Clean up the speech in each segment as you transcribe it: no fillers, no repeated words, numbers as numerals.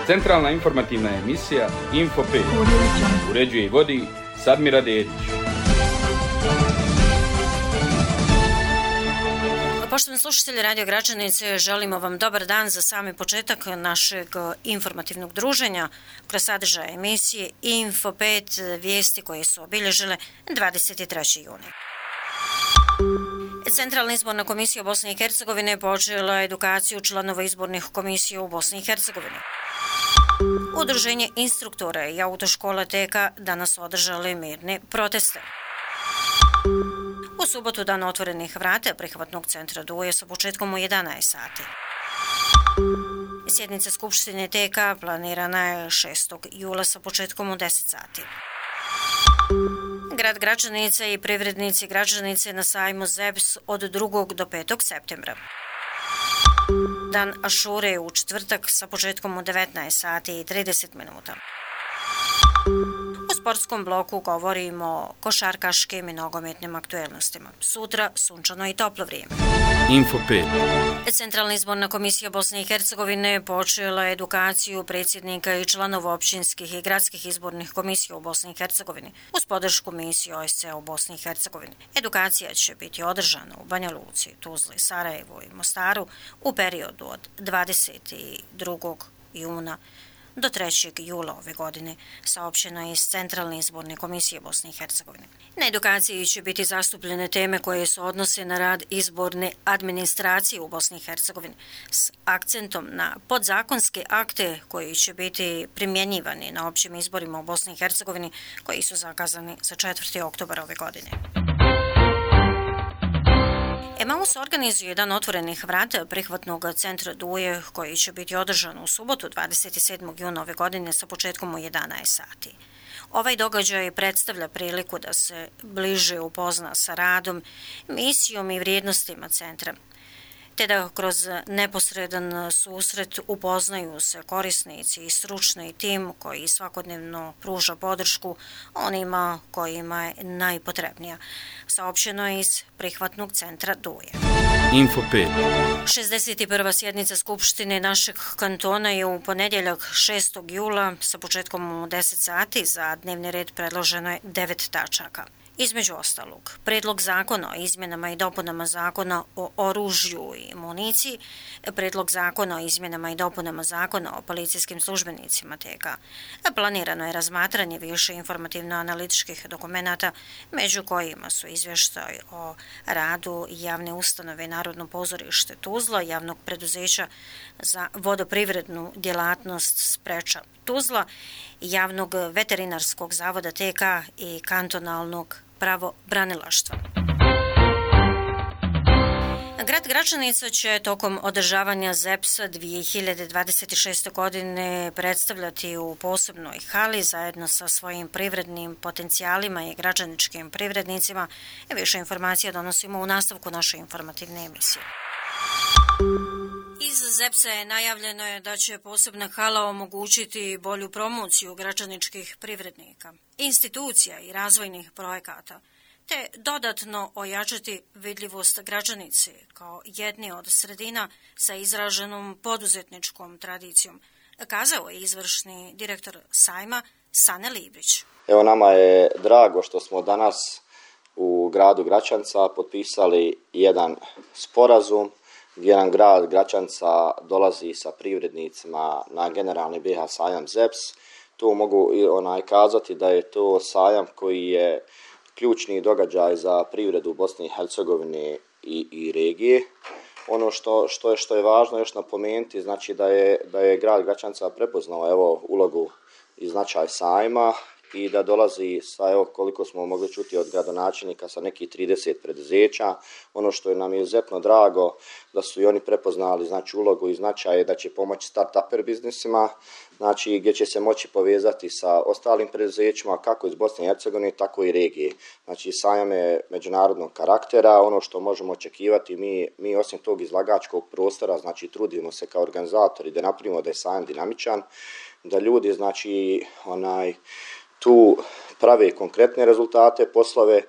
Centralna informativna emisija Info 5. Uređuje i vodi Sadmira Dedić. Poštovani slušatelji Radio Gračanice, želimo vam dobar dan za sami početak našeg informativnog druženja kroz sadržaje emisije Info 5, vijesti koje su obilježile 23. juni. Centralna izborna komisija Bosne i Hercegovine počela edukaciju članova izbornih komisija u Bosni i Hercegovini. Udruženje instruktora i autoškola TK danas održali mirne proteste. U subotu dan otvorenih vrata prihvatnog centra Duje sa početkom u 11 sati. Sjednica Skupštine TK planirana je 6. jula sa početkom u 10 sati. Grad Gračanica i privrednici Gračanice na sajmu ZEPS od 2. do 5. septembra. Dan Ašure u četvrtak sa početkom u 19 sati i 30 minuta. U sportskom bloku govorimo o košarkaškim i nogometnim aktuelnostima. Sutra sunčano i toplo vrijeme. Info 5. Centralna izborna komisija Bosne i Hercegovine počela edukaciju predsjednika i članova općinskih i gradskih izbornih komisija u Bosni i Hercegovini uz podršku misije OSCE u Bosni i Hercegovini. Edukacija će biti održana u Banja Luci, Tuzli, Sarajevu i Mostaru u periodu od 22. juna do 3. jula ove godine, saopćeno je iz Centralne izborne komisije Bosne i Hercegovine. Na edukaciji će biti zastupljene teme koje se odnose na rad izborne administracije u Bosni i Hercegovini s akcentom na podzakonske akte koji će biti primjenjivani na općim izborima u Bosni i Hercegovini koji su zakazani za 4. oktobar ove godine. Emaus organizuje dan otvorenih vrata prihvatnog centra Duje koji će biti održan u subotu 27. juna ove godine sa početkom u 11 sati. Ovaj događaj predstavlja priliku da se bliže upozna sa radom, misijom i vrijednostima centra, te da kroz neposredan susret upoznaju se korisnici i stručni tim koji svakodnevno pruža podršku onima kojima je najpotrebnija. Saopćeno je iz prihvatnog centra Duje. Info 5. 61. sjednica Skupštine našeg kantona je u ponedjeljak 6. jula sa početkom u 10 sati. Za dnevni red predloženo je 9 tačaka. Između ostalog, Predlog zakona o izmjenama i dopunama zakona o oružju i municiji, Predlog zakona o izmjenama i dopunama zakona o policijskim službenicima TK. Planirano je razmatranje više informativno-analitičkih dokumenata, među kojima su izvještaj o radu javne ustanove Narodno pozorište Tuzla, javnog preduzeća za vodoprivrednu djelatnost Spreča Tuzla, javnog veterinarskog zavoda TK i kantonalnog pravobranilaštva. Grad Gračanica će tokom održavanja ZEPS-a 2026. godine predstavljati u posebnoj hali zajedno sa svojim privrednim potencijalima i građaničkim privrednicima. Više informacija donosimo u nastavku naše informativne emisije. Iz ZEPS-a je najavljeno da će posebna hala omogućiti bolju promociju građaničkih privrednika, institucija i razvojnih projekata, te dodatno ojačati vidljivost Gračanice kao jedne od sredina sa izraženom poduzetničkom tradicijom, kazao je izvršni direktor sajma Sane Librić. Evo, nama je drago što smo danas u gradu Gračanca potpisali jedan sporazum gdje nam grad Gračanca dolazi sa privrednicima na generalni BiH sajam ZEPS. Tu mogu kazati da je to sajam koji je ključni događaj za privredu Bosne i Hercegovine i regije. Ono što je važno još napomenuti, znači da je grad Gračanca prepoznao ulogu i značaj sajma i da dolazi sa, koliko smo mogli čuti od gradonačelnika, sa nekih 30 preduzeća. Ono što je nam je izuzetno drago da su i oni prepoznali ulogu i značaj da će pomoći start-uper biznisima, gdje će se moći povezati sa ostalim preduzećima kako iz Bosne i Hercegovine, tako i regije. Sajam je međunarodnog karaktera. Ono što možemo očekivati, mi osim tog izlagačkog prostora, trudimo se kao organizatori da napravimo da je sajam dinamičan, da ljudi tu prave konkretne rezultate, poslove,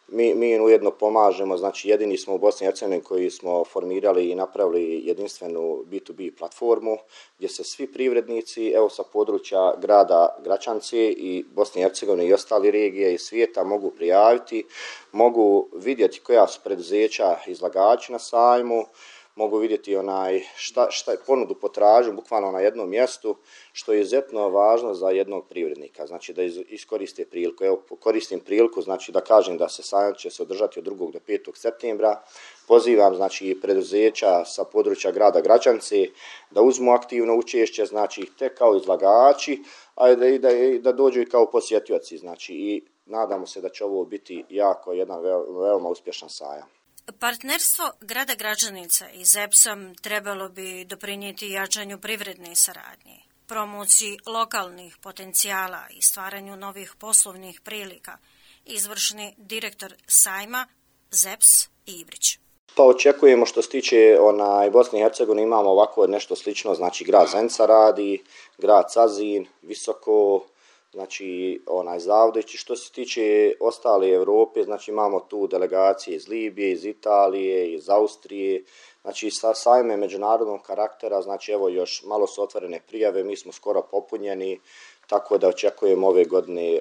Mi ujedno pomažemo, znači jedini smo u Bosni i Hercegovini koji smo formirali i napravili jedinstvenu B2B platformu gdje se svi privrednici, evo sa područja grada Gračance i Bosne i Hercegovine i ostali regije i svijeta mogu prijaviti, mogu vidjeti koja su preduzeća izlagači na sajmu, mogu vidjeti šta je ponudu potražnju bukvalno na jednom mjestu, što je izuzetno važno za jednog privrednika, znači da iskoriste priliku. Evo, koristim priliku, znači da kažem da se sajam će se održati od 2. do 5. septembra. Pozivam znači preduzeća sa područja grada Gračance da uzmu aktivno učešće, znači te kao izlagači, a da dođu i kao posjetioci, znači i nadamo se da će ovo biti jako jedan veoma uspješan sajam. Partnerstvo grada Gračanica i ZEPS-a trebalo bi doprinijeti jačanju privredne saradnje, promociji lokalnih potencijala i stvaranju novih poslovnih prilika, izvršni direktor sajma ZEPS Ivrić. Pa očekujemo što se tiče Bosne i Hercegovine, imamo ovako nešto slično, znači grad Zenica radi, grad Cazin, Visoko, znači Zavodići. Što se tiče ostale Europe, znači imamo tu delegacije iz Libije, iz Italije, iz Austrije, znači sa sajme međunarodnog karaktera, znači evo još malo su otvorene prijave, mi smo skoro popunjeni, tako da očekujemo ove godine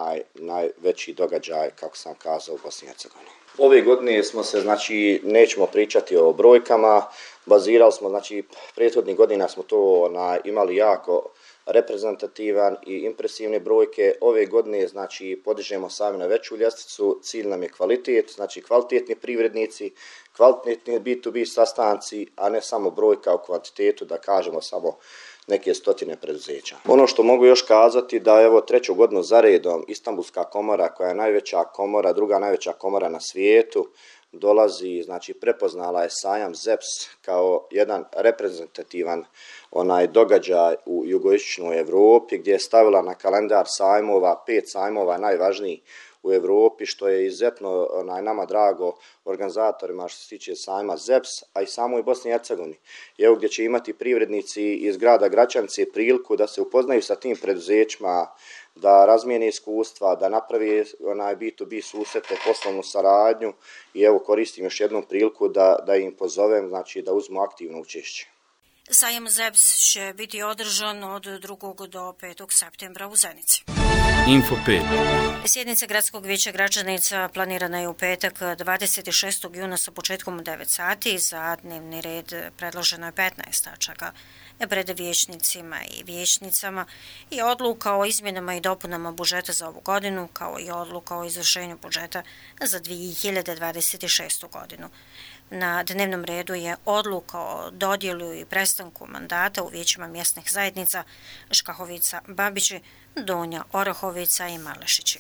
najveći događaj, kako sam kazao, u Bosni i Hercegovini. Ove godine smo se, znači, nećemo pričati o brojkama, bazirali smo, znači, prethodnih godina smo to imali jako reprezentativan i impresivne brojke. Ove godine, znači, podižemo sami na veću ljestvicu, cilj nam je kvalitet, znači kvalitetni privrednici, kvalitetni B2B sastanci, a ne samo brojka u kvantitetu, da kažemo samo neke stotine preduzeća. Ono što mogu još kazati da evo 3. godinu za redom Istanbulska komora, koja je najveća komora, druga najveća komora na svijetu, dolazi, znači prepoznala je sajam ZEPS kao jedan reprezentativan događaj u jugoistočnoj Europi, gdje je stavila na kalendar sajmova 5 sajmova najvažnijih u Europi, što je izuzetno nama drago organizatorima što se tiče sajma ZEPS, a i samoj Bosni i Hercegovini. Evo gdje će imati privrednici iz grada Gračance priliku da se upoznaju sa tim preduzećima, da razmijene iskustva, da napravi B2B susrete, poslovnu saradnju i evo koristim još jednom priliku da im pozovem, znači da uzmu aktivno učešće. Sajam ZEPS će biti održan od 2. do 5. septembra u Zenici. Info 5. Sjednica Gradskog vijeća Gračanica planirana je u petak 26. juna sa početkom u 9 sati. Za dnevni red predloženo je 15 tačaka. Pred vijećnicima i vijećnicama i odluka o izmjenama i dopunama budžeta za ovu godinu, kao i odluka o izvršenju budžeta za 2026. godinu. Na dnevnom redu je odluka o dodjelu i prestanku mandata u vijećima mjesnih zajednica Škahovica, Babići, Donja, Orahovica i Malešići.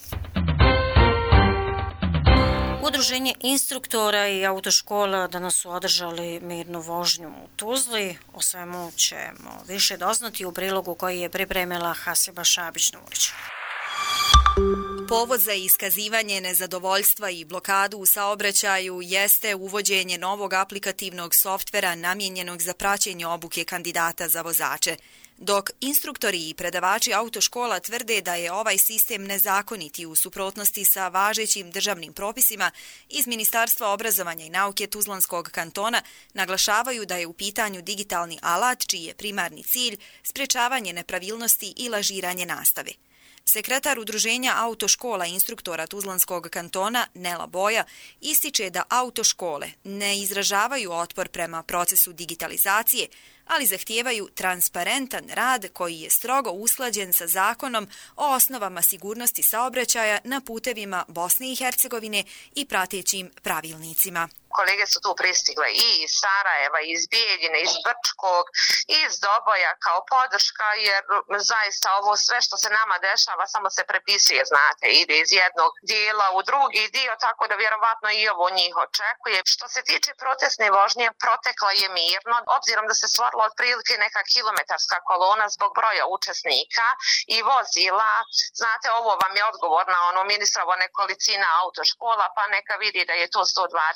Udruženje instruktora i autoškola danas su održali mirnu vožnju u Tuzli. O svemu ćemo više doznati u prilogu koji je pripremila Hasiba Šabić-Nurić. Povod za iskazivanje nezadovoljstva i blokadu u saobraćaju jeste uvođenje novog aplikativnog softvera namijenjenog za praćenje obuke kandidata za vozače. Dok instruktori i predavači autoškola tvrde da je ovaj sistem nezakonit i u suprotnosti sa važećim državnim propisima, iz Ministarstva obrazovanja i nauke Tuzlanskog kantona naglašavaju da je u pitanju digitalni alat čiji je primarni cilj sprečavanje nepravilnosti i lažiranje nastave. Sekretar Udruženja autoškola instruktora Tuzlanskog kantona Nela Boja ističe da autoškole ne izražavaju otpor prema procesu digitalizacije, ali zahtijevaju transparentan rad koji je strogo usklađen sa zakonom o osnovama sigurnosti saobraćaja na putevima Bosne i Hercegovine i pratećim pravilnicima. Kolege su tu pristigle i iz Sarajeva, iz Bijeljine, iz Brčkog, iz Doboja kao podrška, jer zaista ovo sve što se nama dešava samo se prepisuje, znate, ide iz jednog dijela u drugi dio, tako da vjerovatno i ovo njih očekuje. Što se tiče protestne vožnje, protekla je mirno, obzirom da se stvorila otprilike neka kilometarska kolona zbog broja učesnika i vozila. Znate, ovo vam je odgovor na ministrovo nekolicina autoškola, pa neka vidi da je to 120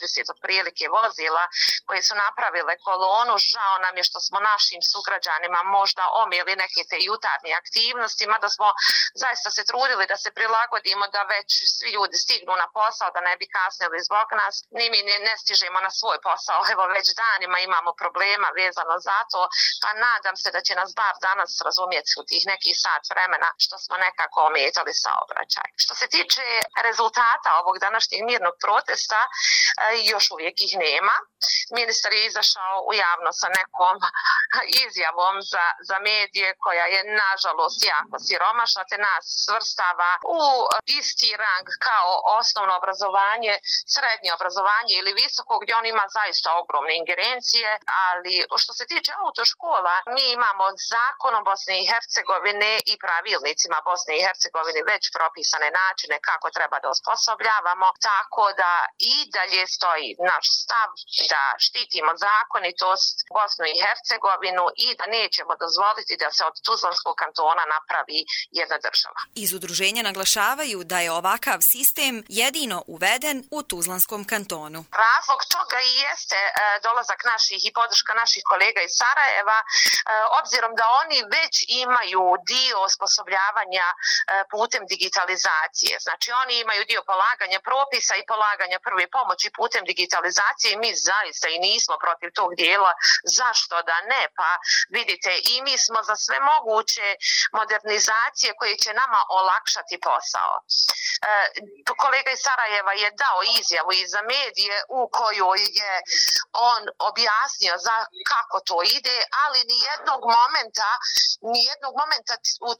otprilike vozila koje su napravile kolonu. Žao nam je što smo našim sugrađanima možda omijeli neke te jutarnje aktivnosti, mada smo zaista se trudili da se prilagodimo da već svi ljudi stignu na posao, da ne bi kasnili zbog nas. Ni mi ne stižemo na svoj posao, evo već danima imamo problema vezano za to, pa nadam se da će nas bar danas razumjeti u tih nekih sat vremena što smo nekako ometali saobraćaj. Što se tiče rezultata ovog današnjeg mirnog protesta, još uvijek ih nema. Ministar je izašao u javno sa nekom izjavom za medije koja je nažalost jako siromašna, te nas svrstava u isti rang kao osnovno obrazovanje, srednje obrazovanje ili visoko, gdje on ima zaista ogromne ingerencije, ali što se tiče autoškola, mi imamo zakonom Bosne i Hercegovine i pravilnicima Bosne i Hercegovine već propisane načine kako treba da osposobljavamo, tako da i dalje stoji naš stav da štitimo zakonitost Bosnu i Hercegovinu i da nećemo dozvoliti da se od Tuzlanskog kantona napravi jedna država. Iz udruženja naglašavaju da je ovakav sistem jedino uveden u Tuzlanskom kantonu. Razlog toga i jeste dolazak naših i podrška naših kolega iz Sarajeva, obzirom da oni već imaju dio osposobljavanja putem digitalizacije. Znači oni imaju dio polaganja propisa i polaganja prve pomoći putem digitalizacije i mi zaista i nismo protiv tog dijela. Zašto da ne? Pa vidite, i mi smo za sve moguće modernizacije koje će nama olakšati posao. Kolega iz Sarajeva je dao izjavu i za medije u kojoj je on objasnio za kako to ide, ali nijednog momenta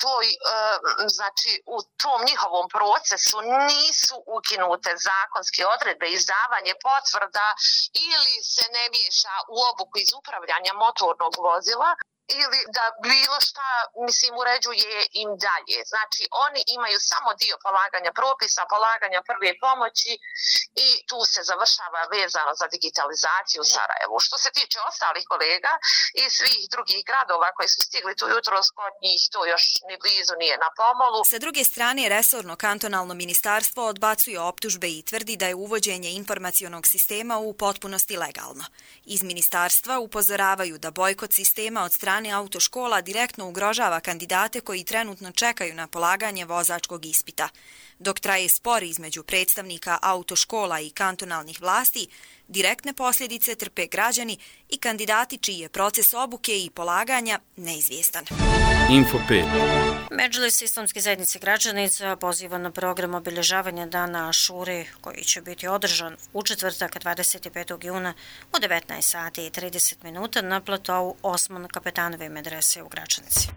u tom njihovom procesu nisu ukinute zakonske odredbe, izdavanje potvrda ili se ne miješa u obuku iz upravljanja motornog vozila ili da bilo šta, uređuje im dalje. Znači, oni imaju samo dio polaganja propisa, polaganja prve pomoći i tu se završava vezano za digitalizaciju u Sarajevu. Što se tiče ostalih kolega i svih drugih gradova koji su stigli tu jutros, kod njih to još ni blizu nije na pomolu. Sa druge strane, resorno kantonalno ministarstvo odbacuje optužbe i tvrdi da je uvođenje informacionog sistema u potpunosti legalno. Iz ministarstva upozoravaju da bojkot sistema od strane autoškola direktno ugrožava kandidate koji trenutno čekaju na polaganje vozačkog ispita. Dok traje spor između predstavnika autoškola i kantonalnih vlasti, direktne posljedice trpe građani i kandidati čiji je proces obuke i polaganja neizvjestan. Info 5. Medžlis Islamske zajednice građanica poziva na program obilježavanja dana Ašure koji će biti održan u četvrtak 25. juna u 19 sati i 30 minuta na platovu Osman Kapetanove medrese u Gračanici.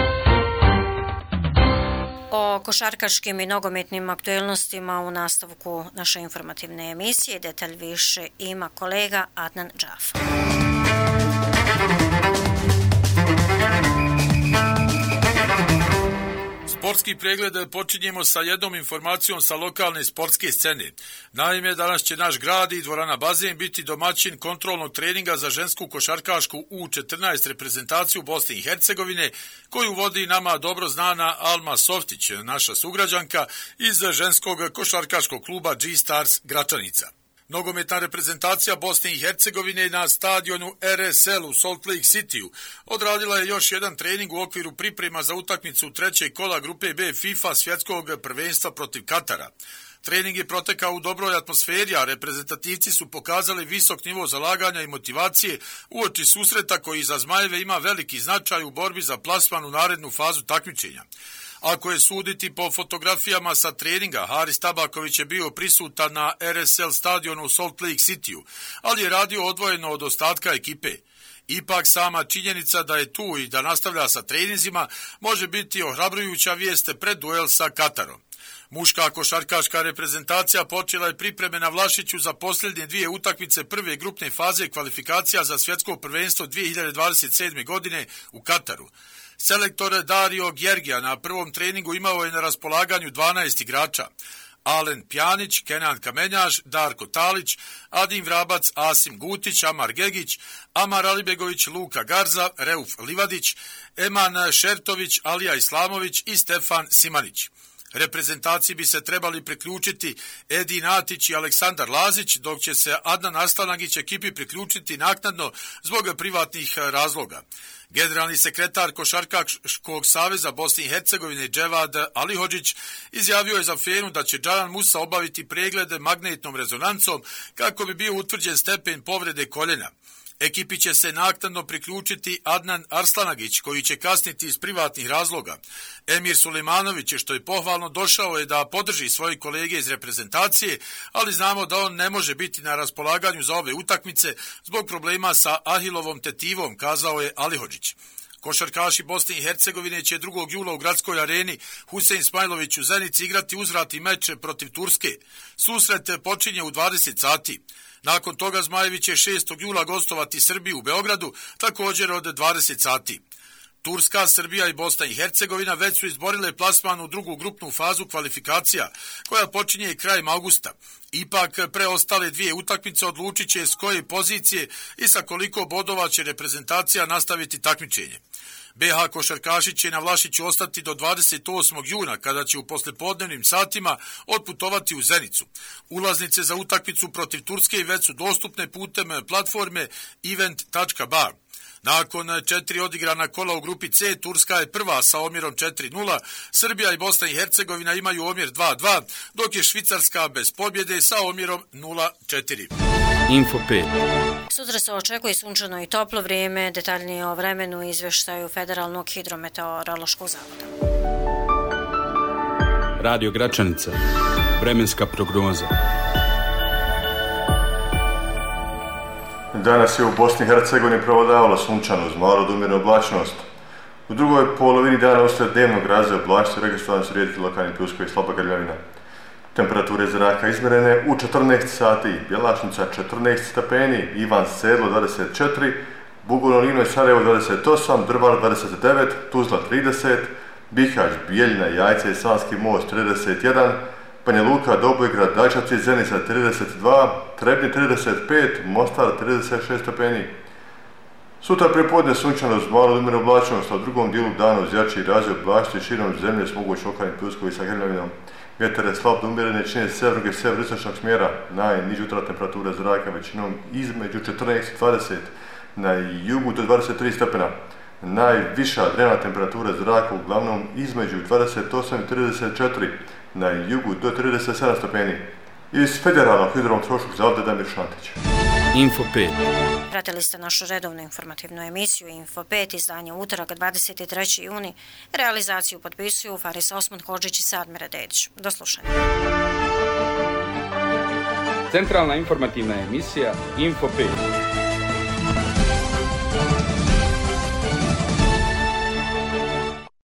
O košarkaškim i nogometnim aktuelnostima u nastavku naše informativne emisije detalj više ima kolega Adnan Džaf. Sportski pregled počinjemo sa jednom informacijom sa lokalne sportske scene. Naime, danas će naš grad i dvorana Bazen biti domaćin kontrolnog treninga za žensku košarkašku U14 reprezentaciju Bosne i Hercegovine, koju vodi nama dobro znana Alma Softić, naša sugrađanka iz ženskog košarkaškog kluba G-Stars Gračanica. Nogometna reprezentacija Bosne i Hercegovine na stadionu RSL u Salt Lake Cityu odradila je još jedan trening u okviru priprema za utakmicu trećeg kola grupe B FIFA svjetskog prvenstva protiv Katara. Trening je protekao u dobroj atmosferi, a reprezentativci su pokazali visok nivo zalaganja i motivacije uoči susreta koji za Zmajeve ima veliki značaj u borbi za plasman u narednu fazu takmičenja. Ako je suditi po fotografijama sa treninga, Haris Tabaković je bio prisutan na RSL stadionu u Salt Lake Cityu, ali je radio odvojeno od ostatka ekipe. Ipak sama činjenica da je tu i da nastavlja sa treninzima može biti ohrabrujuća vijest pred duel sa Katarom. Muška košarkaška reprezentacija počela je pripreme na Vlašiću za posljednje dvije utakmice prve grupne faze kvalifikacija za svjetsko prvenstvo 2027. godine u Kataru. Selektor Dario Gjergija na prvom treningu imao je na raspolaganju 12 igrača. Alen Pjanić, Kenan Kamenjaš, Darko Talić, Adim Vrabac, Asim Gutić, Amar Gegić, Amar Alibegović, Luka Garza, Reuf Livadić, Eman Šertović, Alija Islamović i Stefan Simanić. Reprezentaciji bi se trebali priključiti Edin Atić i Aleksandar Lazić, dok će se Adnan Arslanagić ekipi priključiti naknadno zbog privatnih razloga. Generalni sekretar Košarkaškog saveza Bosne i Hercegovine Dževad Alihodžić izjavio je za Fenu da će Džanan Musa obaviti pregled magnetnom rezonancom kako bi bio utvrđen stepen povrede koljena. Ekipi će se naknadno priključiti Adnan Arslanagić, koji će kasniti iz privatnih razloga. Emir Sulejmanović, što je pohvalno, došao je da podrži svoje kolege iz reprezentacije, ali znamo da on ne može biti na raspolaganju za ove utakmice zbog problema sa Ahilovom tetivom, kazao je Alihodžić. Košarkaši Bosne i Hercegovine će 2. jula u gradskoj areni Husein Smajlović u Zenici igrati uzvratni meč protiv Turske. Susret počinje u 20 sati. Nakon toga Zmajevi će 6. jula gostovati Srbiju u Beogradu, također od 20 sati. Turska, Srbija i Bosna i Hercegovina već su izborile plasman u drugu grupnu fazu kvalifikacija, koja počinje krajem augusta. Ipak preostale dvije utakmice odlučit će s koje pozicije i sa koliko bodova će reprezentacija nastaviti takmičenje. BH košarkaši će na Vlašiću ostati do 28. juna, kada će u poslepodnevnim satima otputovati u Zenicu. Ulaznice za utakmicu protiv Turske već su dostupne putem platforme event.bar. Nakon 4 odigrana kola u grupi C, Turska je prva sa omjerom 4-0, Srbija i Bosna i Hercegovina imaju omjer 2-2, dok je Švicarska bez pobjede sa omjerom 0-4. Info 5. Sutra se očekuje sunčano i toplo vrijeme, detaljnije o vremenu izvještaju Federalnog hidrometeorološkog zavoda. Radio Gračanica. Vremenska prognoza. Danas je u Bosni i Hercegovini prevladavalo sunčano uz malo do umjerenu oblačnost. U drugoj polovini dana usred dnevnog razvoja oblačnosti registrovani su rijetki lokalni pljuskovi i slaba grmljavina. Temperature zraka izmjerene u 14 sati, Bjelašnica 14 stepeni, Ivan Sedlo 24, Bugojno i Sarajevo 28, Drvar 29, Tuzla 30, Bihać, Bijeljina, Jajce i Sanski most 31, Banja Luka, Dobojgrad, Dajčevci, Zenica 32, Trebnje 35, Mostar 36 stepeni. Sutra prepodne sunčano uz malo umjerenu oblačnost, a u drugom dijelu dana uz jači razvoj oblačnosti širom zemlje s mogući lokalni pljuskovi sa grmljavinom. Vjetar je slab do umjerene čine sjevernog i sjeveroistočnog smjera, najniža jutra temperatura zraka većinom između 14 i 20, na jugu do 23 stepena. Najviša dnevna temperatura zraka uglavnom između 28 i 34, na jugu do 37 stepeni. Iz Federalnog hidrometeorološkog zavoda Damir Šantić. Info 5. Pratili ste našu redovnu informativnu emisiju Info 5, izdanje utorak 23. juni. Realizaciju potpisuju Faris Osman Hodžić i Sadmira Dedić. Do slušanja. Centralna informativna emisija Info 5.